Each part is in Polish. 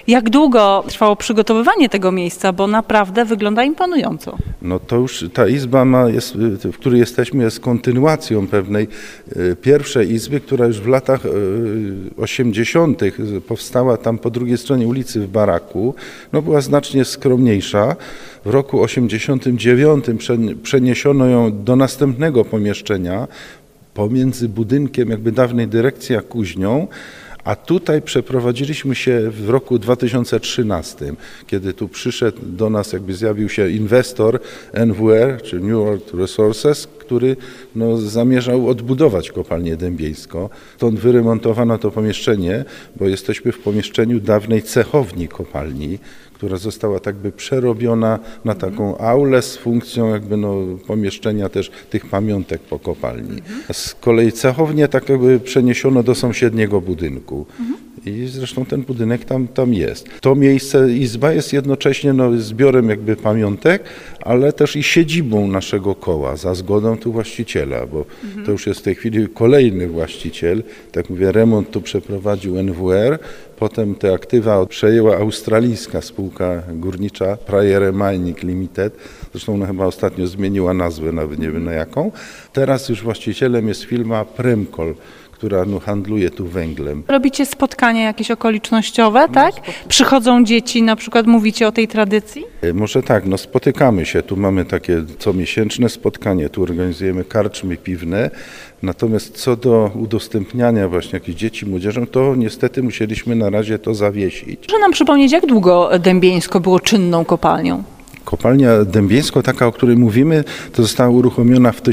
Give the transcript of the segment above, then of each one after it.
Jak długo trwało przygotowywanie tego miejsca, bo naprawdę wygląda imponująco. No to już ta izba, w której jesteśmy, jest kontynuacją pewnej pierwszej izby, która już w latach 80. powstała tam po drugiej stronie ulicy w baraku. No była znacznie skromniejsza. W roku 89 przeniesiono ją do następnego pomieszczenia pomiędzy budynkiem jakby dawnej dyrekcji a kuźnią, a tutaj przeprowadziliśmy się w roku 2013, kiedy tu przyszedł do nas, jakby zjawił się inwestor NWR, czy New World Resources, który zamierzał odbudować kopalnię Dębieńsko. Stąd wyremontowano to pomieszczenie, bo jesteśmy w pomieszczeniu dawnej cechowni kopalni, która została tak by przerobiona na taką aulę z funkcją jakby pomieszczenia też tych pamiątek po kopalni. Z kolei cechownię tak jakby przeniesiono do sąsiedniego budynku. I zresztą ten budynek tam jest. To miejsce, izba jest jednocześnie zbiorem jakby pamiątek, ale też i siedzibą naszego koła, za zgodą tu właściciela, bo to już jest w tej chwili kolejny właściciel. Tak mówię, remont tu przeprowadził NWR, potem te aktywa przejęła australijska spółka górnicza Prairie Mining Limited. Zresztą ona chyba ostatnio zmieniła nazwę, nawet nie wiem na jaką. Teraz już właścicielem jest firma Premcol, która handluje tu węglem. Robicie spotkania jakieś okolicznościowe, tak? Przychodzą dzieci, na przykład mówicie o tej tradycji? Może tak, spotykamy się, tu mamy takie comiesięczne spotkanie, tu organizujemy karczmy piwne, natomiast co do udostępniania właśnie jakichś dzieci, młodzieżom, to niestety musieliśmy na razie to zawiesić. Proszę nam przypomnieć, jak długo Dębieńsko było czynną kopalnią? Kopalnia Dębieńsko, taka, o której mówimy, to została uruchomiona w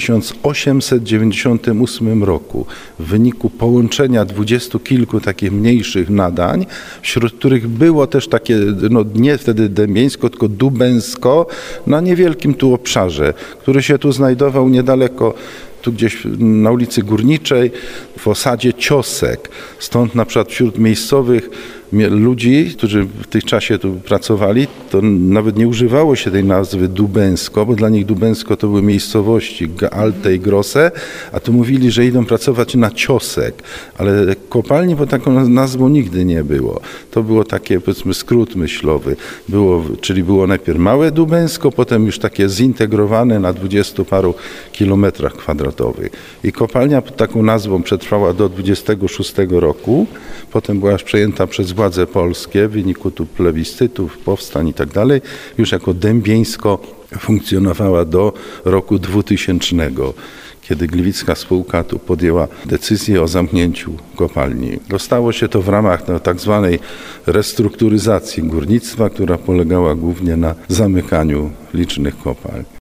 1898 roku w wyniku połączenia 20 kilku takich mniejszych nadań, wśród których było też takie, nie wtedy Dębieńsko, tylko Dubęsko, na niewielkim tu obszarze, który się tu znajdował niedaleko, tu gdzieś na ulicy Górniczej, w osadzie Ciosek. Stąd na przykład wśród miejscowych ludzi, którzy w tym czasie tu pracowali, to nawet nie używało się tej nazwy Dubęsko, bo dla nich Dubęsko to były miejscowości Alte i Grosse, a tu mówili, że idą pracować na Ciosek, ale kopalni pod taką nazwą nigdy nie było. To było takie, powiedzmy, skrót myślowy. Czyli było najpierw małe Dubęsko, potem już takie zintegrowane na 20 paru kilometrach kwadratowych. I kopalnia pod taką nazwą przetrwała do 26 roku, potem była już przejęta przez władze polskie w wyniku tu plebiscytów, powstań i tak dalej, już jako Dębieńsko funkcjonowała do roku 2000, kiedy gliwicka spółka tu podjęła decyzję o zamknięciu kopalni. Dostało się to w ramach tak zwanej restrukturyzacji górnictwa, która polegała głównie na zamykaniu licznych kopalń.